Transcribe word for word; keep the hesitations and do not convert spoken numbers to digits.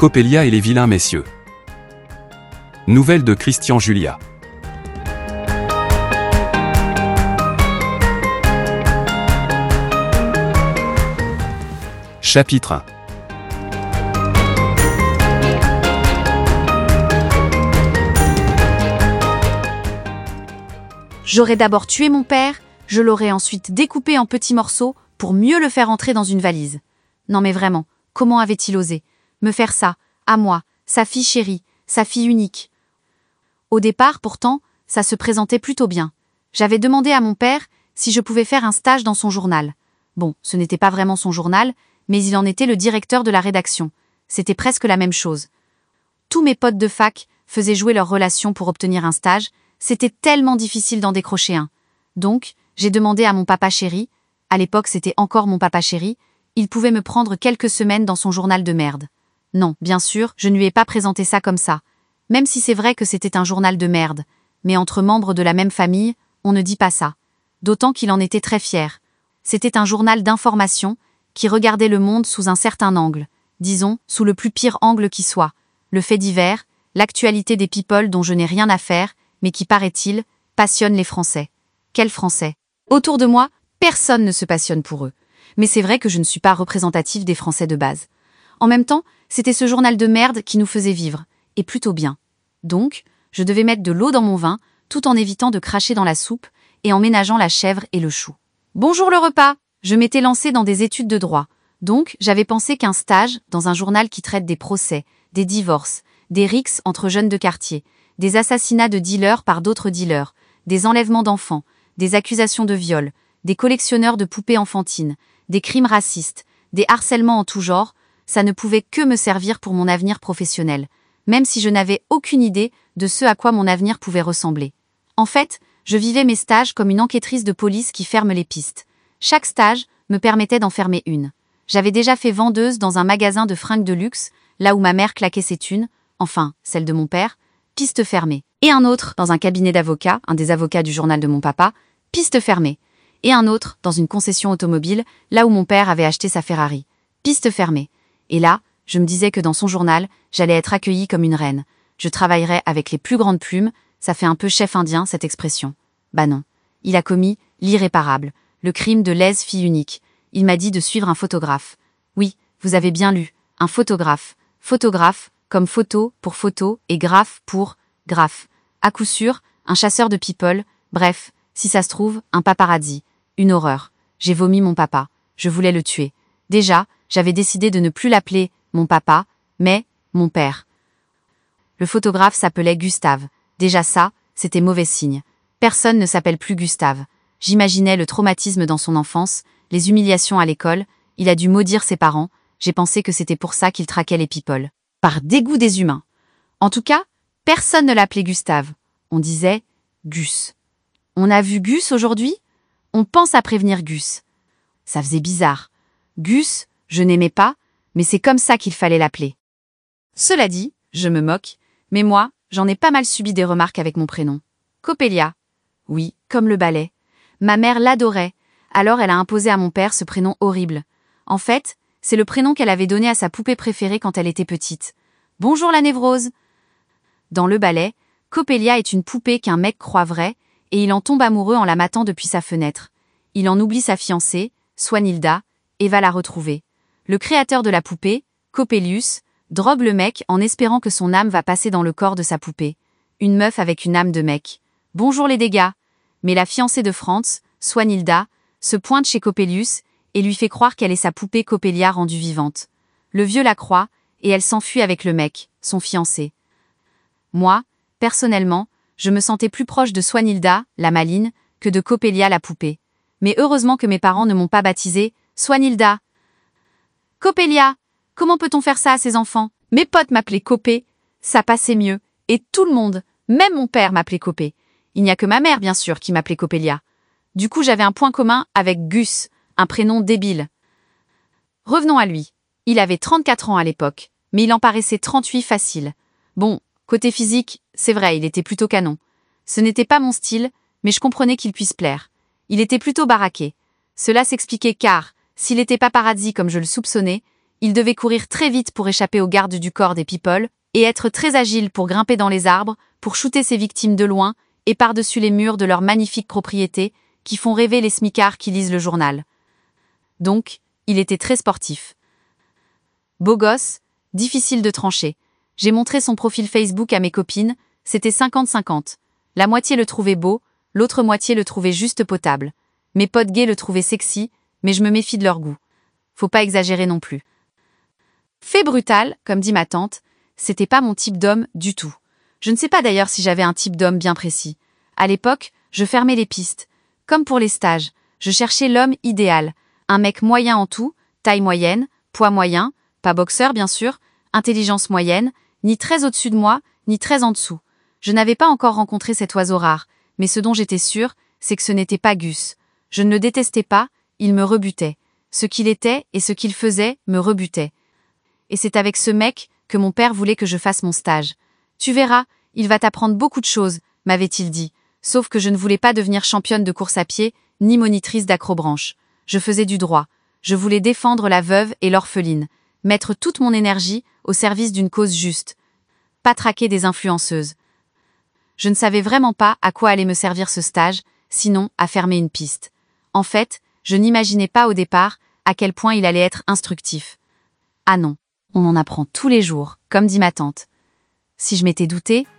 Coppelia et les vilains messieurs. Nouvelle de Christian Julia. Chapitre un. J'aurais d'abord tué mon père, je l'aurais ensuite découpé en petits morceaux pour mieux le faire entrer dans une valise. Non mais vraiment, comment avait-il osé me faire ça, à moi, sa fille chérie, sa fille unique? Au départ, pourtant, ça se présentait plutôt bien. J'avais demandé à mon père si je pouvais faire un stage dans son journal. Bon, ce n'était pas vraiment son journal, mais il en était le directeur de la rédaction. C'était presque la même chose. Tous mes potes de fac faisaient jouer leurs relations pour obtenir un stage, c'était tellement difficile d'en décrocher un. Donc, j'ai demandé à mon papa chéri, à l'époque c'était encore mon papa chéri, il pouvait me prendre quelques semaines dans son journal de merde. Non, bien sûr, je ne lui ai pas présenté ça comme ça. Même si c'est vrai que c'était un journal de merde, mais entre membres de la même famille, on ne dit pas ça. D'autant qu'il en était très fier. C'était un journal d'information qui regardait le monde sous un certain angle, disons, sous le plus pire angle qui soit. Le fait divers, l'actualité des people dont je n'ai rien à faire, mais qui, paraît-il, passionne les Français. Quels Français? Autour de moi, personne ne se passionne pour eux. Mais c'est vrai que je ne suis pas représentative des Français de base. En même temps, c'était ce journal de merde qui nous faisait vivre, et plutôt bien. Donc, je devais mettre de l'eau dans mon vin, tout en évitant de cracher dans la soupe, et en ménageant la chèvre et le chou. Bonjour le repas! Je m'étais lancée dans des études de droit. Donc, j'avais pensé qu'un stage, dans un journal qui traite des procès, des divorces, des rixes entre jeunes de quartier, des assassinats de dealers par d'autres dealers, des enlèvements d'enfants, des accusations de viol, des collectionneurs de poupées enfantines, des crimes racistes, des harcèlements en tout genre, ça ne pouvait que me servir pour mon avenir professionnel, même si je n'avais aucune idée de ce à quoi mon avenir pouvait ressembler. En fait, je vivais mes stages comme une enquêtrice de police qui ferme les pistes. Chaque stage me permettait d'en fermer une. J'avais déjà fait vendeuse dans un magasin de fringues de luxe, là où ma mère claquait ses thunes, enfin, celle de mon père, piste fermée. Et un autre dans un cabinet d'avocats, un des avocats du journal de mon papa, piste fermée. Et un autre dans une concession automobile, là où mon père avait acheté sa Ferrari, piste fermée. Et là, je me disais que dans son journal, j'allais être accueillie comme une reine. Je travaillerais avec les plus grandes plumes, ça fait un peu chef indien cette expression. Bah non. Il a commis l'irréparable, le crime de lèse-fille unique. Il m'a dit de suivre un photographe. Oui, vous avez bien lu, un photographe. Photographe, comme photo pour photo et graphe pour graphe. À coup sûr, un chasseur de people, bref, si ça se trouve, un paparazzi. Une horreur. J'ai vomi mon papa. Je voulais le tuer. Déjà, j'avais décidé de ne plus l'appeler mon papa, mais mon père. Le photographe s'appelait Gustave. Déjà ça, c'était mauvais signe. Personne ne s'appelle plus Gustave. J'imaginais le traumatisme dans son enfance, les humiliations à l'école, il a dû maudire ses parents, j'ai pensé que c'était pour ça qu'il traquait les people. Par dégoût des humains. En tout cas, personne ne l'appelait Gustave. On disait Gus. On a vu Gus aujourd'hui? On pense à prévenir Gus. Ça faisait bizarre. Gus, je n'aimais pas, mais c'est comme ça qu'il fallait l'appeler. Cela dit, je me moque, mais moi, j'en ai pas mal subi des remarques avec mon prénom. Coppelia. Oui, comme le ballet. Ma mère l'adorait, alors elle a imposé à mon père ce prénom horrible. En fait, c'est le prénom qu'elle avait donné à sa poupée préférée quand elle était petite. Bonjour la névrose. Dans le ballet, Coppelia est une poupée qu'un mec croit vraie, et il en tombe amoureux en la matant depuis sa fenêtre. Il en oublie sa fiancée, Swanhilda, et va la retrouver. Le créateur de la poupée, Coppelius, drogue le mec en espérant que son âme va passer dans le corps de sa poupée. Une meuf avec une âme de mec. Bonjour les dégâts. Mais la fiancée de Franz, Swanhilda, se pointe chez Coppelius et lui fait croire qu'elle est sa poupée Coppelia rendue vivante. Le vieux la croit, et elle s'enfuit avec le mec, son fiancé. Moi, personnellement, je me sentais plus proche de Swanhilda, la maline, que de Coppelia la poupée. Mais heureusement que mes parents ne m'ont pas baptisée Swanhilda. Coppelia, comment peut-on faire ça à ses enfants? Mes potes m'appelaient Copé, ça passait mieux, et tout le monde, même mon père m'appelait Copé. Il n'y a que ma mère, bien sûr, qui m'appelait Coppelia. Du coup, j'avais un point commun avec Gus, un prénom débile. Revenons à lui. Il avait trente-quatre ans à l'époque, mais il en paraissait trente-huit facile. Bon, côté physique, c'est vrai, il était plutôt canon. Ce n'était pas mon style, mais je comprenais qu'il puisse plaire. Il était plutôt baraqué. Cela s'expliquait car, s'il était paparazzi comme je le soupçonnais, Il devait courir très vite pour échapper aux gardes du corps des people, et être très agile pour grimper dans les arbres, pour shooter ses victimes de loin, et par-dessus les murs de leurs magnifiques propriétés, qui font rêver les smicards qui lisent le journal. Donc, il était très sportif. Beau gosse, difficile de trancher. J'ai montré son profil Facebook à mes copines, c'était cinquante cinquante. La moitié le trouvait beau, l'autre moitié le trouvait juste potable. Mes potes gays le trouvaient sexy, mais je me méfie de leur goût. Faut pas exagérer non plus. Fait brutal, comme dit ma tante, c'était pas mon type d'homme du tout. Je ne sais pas d'ailleurs si j'avais un type d'homme bien précis. À l'époque, je fermais les pistes. Comme pour les stages, je cherchais l'homme idéal. Un mec moyen en tout, taille moyenne, poids moyen, pas boxeur bien sûr, intelligence moyenne, ni très au-dessus de moi, ni très en dessous. Je n'avais pas encore rencontré cet oiseau rare, mais ce dont j'étais sûre, c'est que ce n'était pas Gus. Je ne le détestais pas, il me rebutait. Ce qu'il était et ce qu'il faisait me rebutait. Et c'est avec ce mec que mon père voulait que je fasse mon stage. Tu verras, il va t'apprendre beaucoup de choses, m'avait-il dit, sauf que je ne voulais pas devenir championne de course à pied, ni monitrice d'acrobranche. Je faisais du droit. Je voulais défendre la veuve et l'orpheline, mettre toute mon énergie au service d'une cause juste. Pas traquer des influenceuses. Je ne savais vraiment pas à quoi allait me servir ce stage, sinon à fermer une piste. En fait, je n'imaginais pas au départ à quel point il allait être instructif. Ah non, on en apprend tous les jours, comme dit ma tante. Si je m'étais doutée,